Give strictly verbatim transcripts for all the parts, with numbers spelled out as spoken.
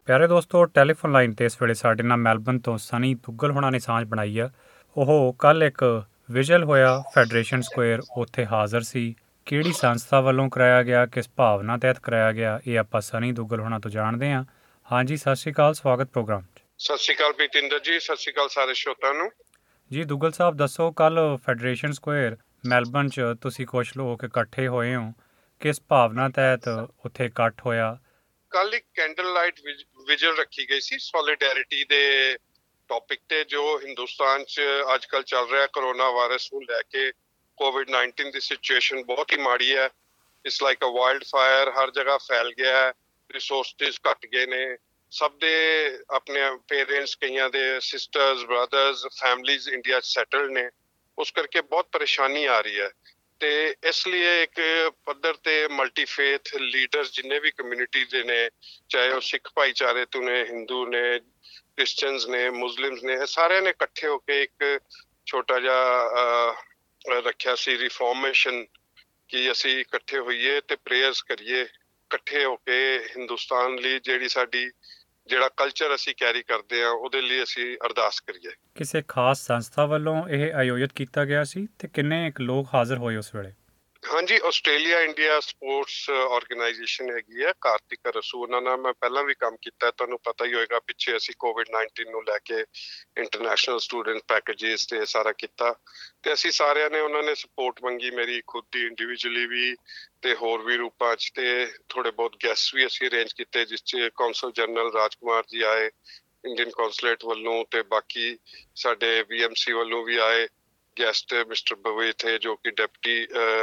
ਪਿਆਰੇ ਦੋਸਤੋ, telephone line 'ਤੇ ਇਸ ਵੇਲੇ ਸਾਡੇ ਨਾਲ ਮੈਲਬਨ ਤੋਂ ਸਨੀ ਦੁੱਗਲ ਹੋਣਾ ਨੇ ਸਾਂਝ ਬਣਾਈ ਆ। ਉਹ ਕੱਲ੍ਹ ਇੱਕ ਵਿਜ਼ਲ ਹੋਇਆ ਫੈਡਰੇਸ਼ਨ ਸਕੁਏਅਰ ਉੱਥੇ ਹਾਜ਼ਰ ਸੀ। ਕਿਹੜੀ ਸੰਸਥਾ ਵੱਲੋਂ ਕਰਾਇਆ ਗਿਆ, ਕਿਸ ਭਾਵਨਾ ਤਹਿਤ ਕਰਾਇਆ ਗਿਆ, ਇਹ ਆਪਾਂ ਸਨੀ ਦੁੱਗਲ ਹੋਣਾ ਤੋਂ ਜਾਣਦੇ ਹਾਂ। ਹਾਂਜੀ, ਸਤਿ ਸ਼੍ਰੀ ਅਕਾਲ, ਸਵਾਗਤ ਪ੍ਰੋਗਰਾਮ 'ਚ। ਸਤਿ ਸ਼੍ਰੀ ਅਕਾਲ ਪ੍ਰੀਤਿੰਦਰ ਜੀ, ਸਤਿ ਸ਼੍ਰੀ ਅਕਾਲ ਸਾਰੇ ਸ਼ਰੋਤਿਆਂ ਨੂੰ। ਜੀ ਦੁੱਗਲ ਸਾਹਿਬ, ਦੱਸੋ, ਕੱਲ੍ਹ ਫੈਡਰੇਸ਼ਨ ਸਕੁਏਅਰ ਮੈਲਬਨ 'ਚ ਤੁਸੀਂ ਕੁਛ ਲੋਕ ਇਕੱਠੇ ਹੋਏ ਹੋ, ਕਿਸ ਭਾਵਨਾ ਤਹਿਤ ਉੱਥੇ ਇਕੱਠ ਹੋਇਆ? ਕੱਲ ਇੱਕ ਕੈਂਡਲ ਲਾਈਟ ਵਿਜਲ ਰੱਖੀ ਗਈ ਸੀ ਸੋਲੀਡੈਰਿਟੀ ਦੇ ਟੌਪਿਕ ਤੇ, ਜੋ ਹਿੰਦੁਸਤਾਨ 'ਚ ਅੱਜ ਕੱਲ੍ਹ ਚੱਲ ਰਿਹਾ ਕਰੋਨਾ ਵਾਇਰਸ ਨੂੰ ਲੈ ਕੇ। ਕੋਵਿਡ ਨਾਈਨਟੀਨ ਦੀ ਸਿਚੁਏਸ਼ਨ ਬਹੁਤ ਹੀ ਮਾੜੀ ਹੈ। It's like a wildfire, ਹਰ ਜਗ੍ਹਾ ਫੈਲ ਗਿਆ ਹੈ, ਰਿਸੋਰਸਿਸ ਘੱਟ ਗਏ ਨੇ, ਸਭ ਦੇ ਆਪਣੇ ਪੇਰੈਂਟਸ, ਕਈਆਂ ਦੇ ਸਿਸਟਰਸ, ਬ੍ਰਦਰਸ, ਫੈਮਲੀਜ਼ ਇੰਡੀਆ 'ਚ ਸੈਟਲਡ ਨੇ। ਉਸ ਕਰਕੇ ਬਹੁਤ ਪਰੇਸ਼ਾਨੀ ਆ ਰਹੀ ਹੈ ਤੇ ਇਸ ਲਈ ਇੱਕ ਪੱਧਰ ਤੇ ਮਲਟੀ ਫੇਥ ਲੀਡਰਸ ਜਿੰਨੇ ਵੀ ਕਮਿਊਨਿਟੀ ਦੇ ਨੇ, ਚਾਹੇ ਉਹ ਸਿੱਖ ਭਾਈਚਾਰੇ ਤੋਂ ਨੇ, ਹਿੰਦੂ ਨੇ, ਕ੍ਰਿਸਚਨਸ ਨੇ, ਮੁਸਲਿਮਸ ਨੇ, ਸਾਰਿਆਂ ਨੇ ਇਕੱਠੇ ਹੋ ਕੇ ਇੱਕ ਛੋਟਾ ਜਿਹਾ ਰੱਖਿਆ ਸੀ ਰਿਫੋਰਮੇਸ਼ਨ, ਕਿ ਅਸੀਂ ਇਕੱਠੇ ਹੋਈਏ ਤੇ ਪ੍ਰੇਅਰਸ ਕਰੀਏ, ਇਕੱਠੇ ਹੋ ਕੇ ਹਿੰਦੁਸਤਾਨ ਲਈ ਜਿਹੜੀ ਸਾਡੀ ਜਿਹੜਾ ਕਲਚਰ ਅਸੀਂ ਕੈਰੀ ਕਰਦੇ ਹਾਂ ਉਹਦੇ ਲਈ ਅਸੀਂ ਅਰਦਾਸ ਕਰੀਏ। ਕਿਸੇ ਖਾਸ ਸੰਸਥਾ ਵੱਲੋਂ ਇਹ ਆਯੋਜਿਤ ਕੀਤਾ ਗਿਆ ਸੀ ਤੇ ਕਿੰਨੇ ਇੱਕ ਲੋਕ ਹਾਜ਼ਰ ਹੋਏ ਉਸ ਵੇਲੇ? ਹਾਂਜੀ, ਆਸਟ੍ਰੇਲੀਆ ਇੰਡੀਆ ਸਪੋਰਟਸ ਆਰਗੇਨਾਈਜੇਸ਼ਨ ਹੈਗੀ ਹੈ, ਕਾਰਤਿਕ ਰਸੂ, ਉਹਨਾਂ ਨਾਲ ਮੈਂ ਪਹਿਲਾਂ ਵੀ ਕੰਮ ਕੀਤਾ, ਤੁਹਾਨੂੰ ਪਤਾ ਹੀ ਹੋਏਗਾ। ਪਿੱਛੇ ਅਸੀਂ ਕੋਵਿਡ ਨਾਈਨਟੀਨ ਨੂੰ ਲੈ ਕੇ ਇੰਟਰਨੈਸ਼ਨਲ ਸਟੂਡੈਂਟ ਪੈਕੇਜਸ ਤੇ ਸਾਰਾ ਕੀਤਾ ਤੇ ਅਸੀਂ ਸਾਰਿਆਂ ਨੇ, ਉਹਨਾਂ ਨੇ ਸਪੋਰਟ ਮੰਗੀ ਮੇਰੀ ਖੁਦ ਦੀ, ਇੰਡੀਵਿਜੂਅਲੀ ਵੀ ਤੇ ਹੋਰ ਵੀ ਰੂਪਾਂ 'ਚ, ਤੇ ਥੋੜੇ ਬਹੁਤ ਗੈਸਟ ਵੀ ਅਸੀਂ ਅਰੇਂਜ ਕੀਤੇ, ਜਿਸ 'ਚ ਕੌਂਸਲ ਜਨਰਲ ਰਾਜਕੁਮਾਰ ਜੀ ਆਏ ਇੰਡੀਅਨ ਕੌਂਸੂਲੇਟ ਵੱਲੋਂ, ਤੇ ਬਾਕੀ ਸਾਡੇ ਵੀ ਐਮ ਸੀ ਵੱਲੋਂ ਵੀ ਆਏ ਗੈਸਟ, ਮਿਸਟਰ ਬਵੇ ਥੇ ਜੋ ਕਿ ਡਿਪਟੀ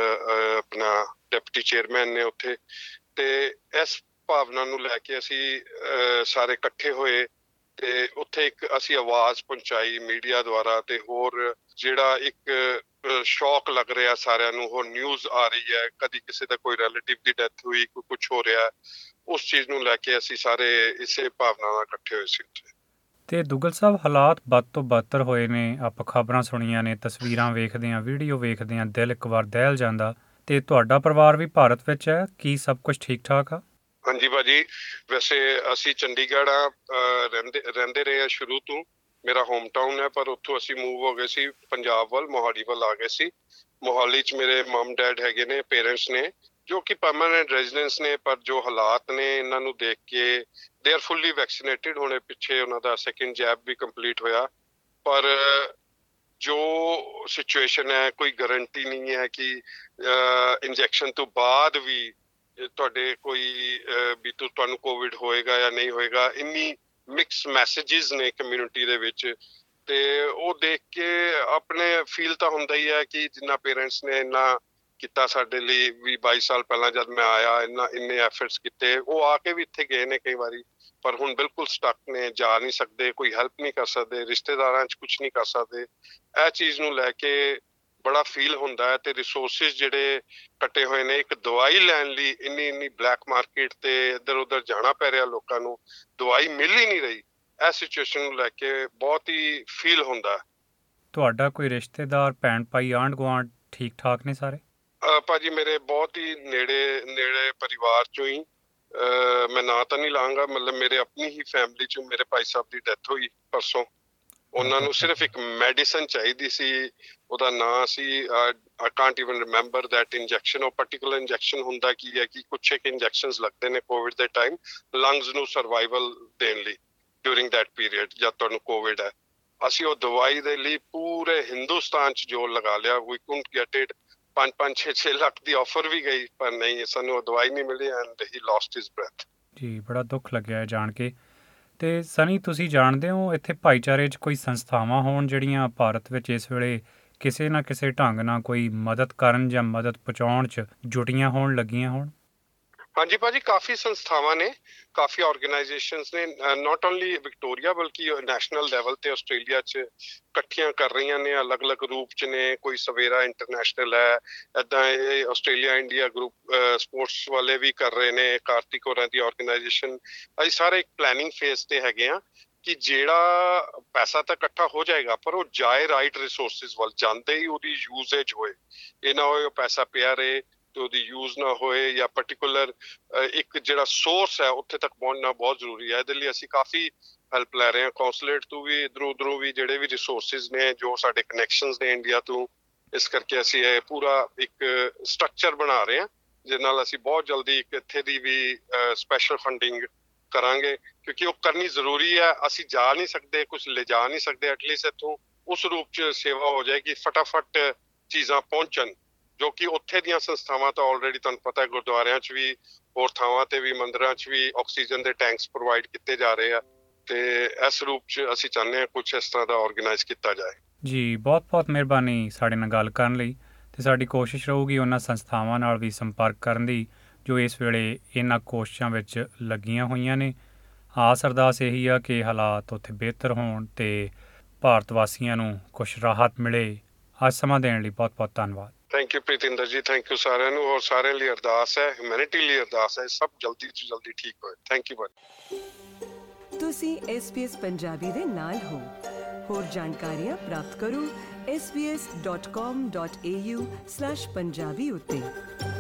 ਆਪਣਾ ਡਿਪਟੀ ਚੇਅਰਮੈਨ ਨੇ ਉੱਥੇ। ਤੇ ਇਸ ਭਾਵਨਾ ਨੂੰ ਲੈ ਕੇ ਅਸੀਂ ਸਾਰੇ ਇਕੱਠੇ ਹੋਏ ਤੇ ਉੱਥੇ ਇੱਕ ਅਸੀਂ ਆਵਾਜ਼ ਪਹੁੰਚਾਈ ਮੀਡੀਆ ਦੁਆਰਾ। ਤੇ ਹੋਰ ਜਿਹੜਾ ਇੱਕ ਸ਼ੌਕ ਲੱਗ ਰਿਹਾ ਸਾਰਿਆਂ ਨੂੰ, ਹੋਰ ਨਿਊਜ਼ ਆ ਰਹੀ ਹੈ, ਕਦੀ ਕਿਸੇ ਦਾ ਕੋਈ ਰਿਲੇਟਿਵ ਦੀ ਡੈਥ ਹੋਈ, ਕੋਈ ਕੁਛ ਹੋ ਰਿਹਾ, ਉਸ ਚੀਜ਼ ਨੂੰ ਲੈ ਕੇ ਅਸੀਂ ਸਾਰੇ ਇਸੇ ਭਾਵਨਾ ਨਾਲ ਇਕੱਠੇ ਹੋਏ ਸੀ ਉੱਥੇ। ਤੇ ਦੁੱਗਲ ਸਾਹਿਬ, ਹਾਲਾਤ ਬਦ ਤੋਂ ਬਦਤਰ ਹੋਏ ਨੇ, ਆਪਾਂ ਖਬਰਾਂ ਸੁਣੀਆਂ ਨੇ, ਤਸਵੀਰਾਂ ਵੇਖਦੇ ਹਾਂ, ਵੀਡੀਓ ਵੇਖਦੇ ਹਾਂ, ਦਿਲ ਇੱਕ ਵਾਰ ਦਹਿਲ ਜਾਂਦਾ। ਤੇ ਤੁਹਾਡਾ ਪਰਿਵਾਰ ਵੀ ਭਾਰਤ ਵਿੱਚ ਹੈ, ਕੀ ਸਭ ਕੁਝ ਠੀਕ ਠਾਕ ਆ? ਹਾਂਜੀ ਭਾਜੀ, ਵੈਸੇ ਅਸੀਂ ਚੰਡੀਗੜ੍ਹ ਆ ਰਹਿੰਦੇ ਰਹਿੰਦੇ ਰਹੇ ਆ ਸ਼ੁਰੂ ਤੋਂ, ਮੇਰਾ ਹੋਮ ਟਾਊਨ ਹੈ, ਪਰ ਉੱਥੋਂ ਅਸੀਂ ਮੂਵ ਹੋ ਗਏ ਸੀ ਪੰਜਾਬ ਵੱਲ, ਮੋਹਾਲੀ ਵੱਲ ਆ ਗਏ ਸੀ। ਮੋਹਾਲੀ 'ਚ ਮੇਰੇ ਮਮ ਡੈਡ ਹੈਗੇ ਨੇ, ਪੇਰੈਂਟਸ ਨੇ ਜੋ ਕਿ ਪਰਮਾਨੈਂਟ ਰੈਜ਼ੀਡੈਂਸ ਨੇ, ਪਰ ਜੋ ਹਾਲਾਤ ਨੇ ਇਹਨਾਂ ਨੂੰ ਦੇਖ ਕੇ, ਦੇ ਆਰ ਫੁੱਲੀ ਵੈਕਸੀਨੇਟਿਡ, ਹੁਣੇ ਪਿੱਛੇ ਉਹਨਾਂ ਦਾ ਸੈਕਿੰਡ ਜੈਬ ਵੀ ਕੰਪਲੀਟ ਹੋਇਆ। ਪਰ ਜੋ ਸਿਚੁਏਸ਼ਨ ਹੈ, ਕੋਈ ਗਰੰਟੀ ਨਹੀਂ ਹੈ ਕਿ ਇੰਜੈਕਸ਼ਨ ਤੋਂ ਬਾਅਦ ਵੀ ਤੁਹਾਡੇ ਕੋਈ ਵੀ ਤੁਹਾਨੂੰ ਕੋਵਿਡ ਹੋਏਗਾ ਜਾਂ ਨਹੀਂ ਹੋਏਗਾ। ਇੰਨੀ ਮਿਕਸ ਮੈਸੇਜਿਸ ਨੇ ਕਮਿਊਨਿਟੀ ਦੇ ਵਿੱਚ, ਤੇ ਉਹ ਦੇਖ ਕੇ ਆਪਣੇ ਫੀਲ ਤਾਂ ਹੁੰਦਾ ਹੀ ਹੈ ਕਿ ਜਿੰਨਾ ਪੇਰੈਂਟਸ ਨੇ ਇੰਨਾ ਕੀਤਾ ਸਾਡੇ ਲਈ, ਵੀਹ ਬਾਈ ਸਾਲ ਪਹਿਲਾਂ ਜਦ ਮੈਂ ਆਇਆ, ਇੰਨਾ ਇੰਨੇ ਐਫਰਟਸ ਕੀਤੇ, ਉਹ ਆ ਕੇ ਵੀ ਇੱਥੇ ਗਏ ਨੇ ਕਈ ਵਾਰੀ, ਪਰ ਹੁਣ ਬਿਲਕੁਲ ਸਟਕ ਨੇ, ਜਾ ਨਹੀਂ ਸਕਦੇ, ਕੋਈ ਹੈਲਪ ਨਹੀਂ ਕਰ ਸਕਦੇ, ਰਿਸ਼ਤੇਦਾਰਾਂ 'ਚ ਕੁਛ ਨਹੀਂ ਕਰ ਸਕਦੇ। ਇਹ ਚੀਜ਼ ਨੂੰ ਲੈ ਕੇ ਬੜਾ ਫੀਲ ਹੁੰਦਾ ਹੈ। ਤੇ ਰਿਸੋਰਸਿਸ ਜਿਹੜੇ ਕੱਟੇ ਹੋਏ ਨੇ, ਇੱਕ ਦਵਾਈ ਲੈਣ ਲਈ ਇੰਨੀ ਇੰਨੀ ਬਲੈਕ ਮਾਰਕੀਟ ਤੇ ਇੱਧਰ ਉੱਧਰ ਜਾਣਾ ਪੈ ਰਿਹਾ ਲੋਕਾਂ ਨੂੰ, ਦਵਾਈ ਮਿਲ ਹੀ ਨਹੀਂ ਰਹੀ। ਇਹ ਸਿਚੁਏਸ਼ਨ ਨੂੰ ਲੈ ਕੇ ਬਹੁਤ ਹੀ ਫੀਲ ਹੁੰਦਾ। ਤੁਹਾਡਾ ਕੋਈ ਰਿਸ਼ਤੇਦਾਰ, ਭੈਣ ਭਾਈ, ਆਂਢ ਗੁਆਂਢ ਠੀਕ ਠਾਕ ਨੇ ਸਾਰੇ? ਭਾਜੀ ਮੇਰੇ ਬਹੁਤ ਹੀ ਨੇੜੇ ਨੇੜੇ ਪਰਿਵਾਰ ਚੋਂ ਹੀ, ਮੈਂ ਨਾਂ ਤਾਂ ਨਹੀਂ ਲਾਂਗਾ, ਮਤਲਬ ਮੇਰੇ ਆਪਣੀ ਹੀ ਫੈਮਿਲੀ ਚੋਂ ਮੇਰੇ ਭਾਈ ਸਾਹਿਬ ਦੀ ਡੈਥ ਹੋਈ ਪਰਸੋਂ। ਉਹਨਾਂ ਨੂੰ ਸਿਰਫ ਇੱਕ ਮੈਡੀਸਨ ਚਾਹੀਦੀ ਸੀ, ਉਹਦਾ ਨਾਂ ਸੀ I can't even remember that injection। ਉਹ particular injection ਹੁੰਦਾ ਕੀ ਹੈ ਕਿ ਕੁਛ ਇੱਕ ਇੰਜੈਕਸ਼ਨਸ ਲੱਗਦੇ ਨੇ ਕੋਵਿਡ ਦੇ ਟਾਈਮ ਲੰਗਸ ਨੂੰ ਸਰਵਾਈਵਲ ਦੇਣ ਲਈ ਡਿਊਰਿੰਗ ਦੈਟ ਪੀਰੀਅਡ ਜਦ ਤੁਹਾਨੂੰ ਕੋਵਿਡ ਹੈ। ਅਸੀਂ ਉਹ ਦਵਾਈ ਦੇ ਲਈ ਪੂਰੇ ਹਿੰਦੁਸਤਾਨ 'ਚ ਜੋਰ ਲਗਾ ਲਿਆ, ਵੀ couldn't get it। ਪੰਜ ਪੰਜ ਛੇ ਛੇ ਲੱਖ ਦੀ ਆਫਰ ਵੀ ਗਈ, ਪਰ ਨਹੀਂ, ਸਾਨੂੰ ਉਹ ਦਵਾਈ ਨਹੀਂ ਮਿਲੀ and he lost his breath। ਜੀ, ਬੜਾ ਦੁੱਖ ਲੱਗਿਆ ਇਹ ਜਾਣ ਕੇ। ਤੇ ਸਨੀ, ਤੁਸੀਂ ਜਾਣਦੇ ਹੋ ਇੱਥੇ ਭਾਈਚਾਰੇ 'ਚ ਕੋਈ ਸੰਸਥਾਵਾਂ ਹੋਣ ਜਿਹੜੀਆਂ ਭਾਰਤ ਵਿੱਚ ਇਸ ਵੇਲੇ ਕਿਸੇ ਨਾ ਕਿਸੇ ਢੰਗ ਨਾਲ ਕੋਈ ਮਦਦ ਕਰਨ ਜਾਂ ਮਦਦ ਪਹੁੰਚਾਉਣ 'ਚ ਜੁਟੀਆਂ ਹੋਣ, ਲੱਗੀਆਂ ਹੋਣ? ਹਾਂਜੀ ਭਾਜੀ, ਕਾਫੀ ਸੰਸਥਾਵਾਂ ਨੇ, ਕਾਫੀ ਆਰਗੇਨਾਈਜੇਸ਼ਨਸ ਨੇ, ਨਾਟ ਓਨਲੀ ਵਿਕਟੋਰੀਆ ਬਲਕਿ ਨੈਸ਼ਨਲ ਲੈਵਲ ਤੇ ਆਸਟ੍ਰੇਲੀਆ 'ਚ ਇਕੱਠੀਆਂ ਕਰ ਰਹੀਆਂ ਨੇ, ਅਲੱਗ ਅਲੱਗ ਰੂਪ 'ਚ ਨੇ। ਕੋਈ ਸਵੇਰਾ ਇੰਟਰਨੈਸ਼ਨਲ ਹੈ, ਏਦਾਂ ਇਹ ਆਸਟ੍ਰੇਲੀਆ ਇੰਡੀਆ ਗਰੁੱਪ ਸਪੋਰਟਸ ਵਾਲੇ ਵੀ ਕਰ ਰਹੇ ਨੇ, ਕਾਰਤਿਕ ਹੋਰਾਂ ਦੀ ਆਰਗੇਨਾਈਜੇਸ਼ਨ। ਅਸੀਂ ਸਾਰੇ ਇੱਕ ਪਲੈਨਿੰਗ ਫੇਜ਼ ਤੇ ਹੈਗੇ ਆ ਕਿ ਜਿਹੜਾ ਪੈਸਾ ਤਾਂ ਇਕੱਠਾ ਹੋ ਜਾਏਗਾ, ਪਰ ਉਹ ਜਾਏ ਰਾਈਟ ਰਿਸੋਰਸਿਸ ਵੱਲ, ਜਾਂਦੇ ਹੀ ਉਹਦੀ ਯੂਜ਼ੇਜ ਹੋਏ। ਇਹ ਨਾ ਹੋਏ ਉਹ ਪੈਸਾ ਪਿਆ ਰਹੇ ਤੇ ਉਹਦੀ ਯੂਜ਼ ਨਾ ਹੋਏ ਜਾਂ ਪਾਰਟਿਕੂਲਰ ਇੱਕ ਜਿਹੜਾ ਸੋਰਸ ਹੈ ਉੱਥੇ ਤੱਕ ਪਹੁੰਚਣਾ ਬਹੁਤ ਜ਼ਰੂਰੀ ਹੈ। ਇਹਦੇ ਲਈ ਅਸੀਂ ਕਾਫੀ ਹੈਲਪ ਲੈ ਰਹੇ ਹਾਂ ਕੌਂਸੂਲੇਟ ਤੋਂ ਵੀ, ਇੱਧਰੋਂ ਉੱਧਰੋਂ ਵੀ, ਜਿਹੜੇ ਵੀ ਰਿਸੋਰਸਿਸ ਨੇ, ਜੋ ਸਾਡੇ ਕਨੈਕਸ਼ਨਸ ਨੇ ਇੰਡੀਆ ਤੋਂ। ਇਸ ਕਰਕੇ ਅਸੀਂ ਇਹ ਪੂਰਾ ਇੱਕ ਸਟਰਕਚਰ ਬਣਾ ਰਹੇ ਹਾਂ ਜਿਹਦੇ ਨਾਲ ਅਸੀਂ ਬਹੁਤ ਜਲਦੀ ਇੱਕ ਇੱਥੇ ਦੀ ਵੀ ਸਪੈਸ਼ਲ ਫੰਡਿੰਗ ਕਰਾਂਗੇ, ਕਿਉਂਕਿ ਉਹ ਕਰਨੀ ਜ਼ਰੂਰੀ ਹੈ। ਅਸੀਂ ਜਾ ਨਹੀਂ ਸਕਦੇ, ਕੁਝ ਲਿਜਾ ਨਹੀਂ ਸਕਦੇ, ਐਟਲੀਸਟ ਇੱਥੋਂ ਉਸ ਰੂਪ 'ਚ ਸੇਵਾ ਹੋ ਜਾਏ ਕਿ ਫਟਾਫਟ ਚੀਜ਼ਾਂ ਪਹੁੰਚਣ, ਜੋ ਕਿ ਉੱਥੇ ਦੀਆਂ ਸੰਸਥਾਵਾਂ ਤਾਂ ਆਲਰੇਡੀ ਤੁਹਾਨੂੰ ਪਤਾ ਹੈ ਗੁਰਦੁਆਰਿਆਂ 'ਚ ਵੀ, ਹੋਰ ਥਾਵਾਂ ਤੇ ਵੀ, ਮੰਦਿਰਾਂ 'ਚ ਵੀ ਆਕਸੀਜਨ ਦੇ ਟੈਂਕਸ ਪ੍ਰੋਵਾਈਡ ਕੀਤੇ ਜਾ ਰਹੇ ਆ। ਤੇ ਇਸ ਰੂਪ 'ਚ ਅਸੀਂ ਚਾਹੁੰਦੇ ਹਾਂ ਕੁਝ ਇਸ ਤਰ੍ਹਾਂ ਦਾ ਆਰਗੇਨਾਈਜ਼ ਕੀਤਾ ਜਾਏ। ਜੀ ਬਹੁਤ ਬਹੁਤ ਮਿਹਰਬਾਨੀ ਸਾਡੇ ਨਾਲ ਗੱਲ ਕਰਨ ਲਈ, ਅਤੇ ਸਾਡੀ ਕੋਸ਼ਿਸ਼ ਰਹੂਗੀ ਉਹਨਾਂ ਸੰਸਥਾਵਾਂ ਨਾਲ ਵੀ ਸੰਪਰਕ ਕਰਨ ਦੀ ਜੋ ਇਸ ਵੇਲੇ ਇਹਨਾਂ ਕੋਸ਼ਿਸ਼ਾਂ ਵਿੱਚ ਲੱਗੀਆਂ ਹੋਈਆਂ ਨੇ। ਆਸ ਅਰਦਾਸ ਇਹੀ ਆ ਕਿ ਹਾਲਾਤ ਉੱਥੇ ਬਿਹਤਰ ਹੋਣ ਅਤੇ ਭਾਰਤ ਵਾਸੀਆਂ ਨੂੰ ਕੁਛ ਰਾਹਤ ਮਿਲੇ। ਅੱਜ ਸਮਾਂ ਦੇਣ ਲਈ ਬਹੁਤ ਬਹੁਤ ਧੰਨਵਾਦ। ਥੈਂਕ ਯੂ ਪ੍ਰੀਤਿੰਦਰ ਜੀ, ਥੈਂਕ ਯੂ ਸਾਰਿਆਂ ਨੂੰ, ਔਰ ਸਾਰਿਆਂ ਲਈ ਅਰਦਾਸ ਹੈ, ਹਿਊਮੈਨਿਟੀ ਲਈ ਅਰਦਾਸ ਹੈ, ਸਭ ਜਲਦੀ ਤੋਂ ਜਲਦੀ ਠੀਕ ਹੋਏ। Thank you bye. ਤੁਸੀਂ ਐਸ ਬੀ ਐਸ ਪੰਜਾਬੀ ਦੇ ਨਾਲ ਹੋ। ਹੋਰ ਜਾਣਕਾਰੀਆਂ ਪ੍ਰਾਪਤ ਕਰੋ S B S dot com dot A U slash Punjabi ਉੱਤੇ।